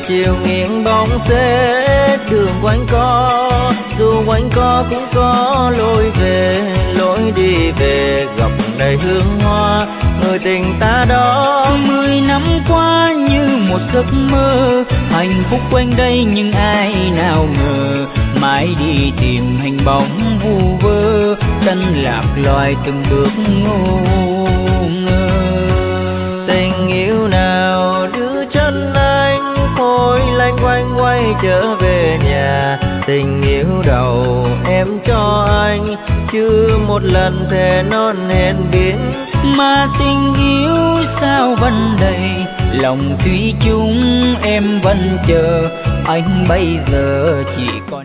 chiều nghiêng bóng xế, đường quanh co, dù quanh co cũng có lối về, lối đi về gặp đầy hương hoa, người tình ta đó. 10 năm qua như một giấc mơ, hạnh phúc quanh đây nhưng ai nào ngờ, mãi đi tìm hình bóng vu vơ, chân lạc loài từng bước ngô ngơ. Tình yêu nào đưa chân anh khôi lanh quanh quay trở về nhà, tình yêu đầu em cho anh chưa một lần thề non hẹn biển, mà tình yêu sao vẫn đầy, lòng thủy chung em vẫn chờ, anh bây giờ chỉ còn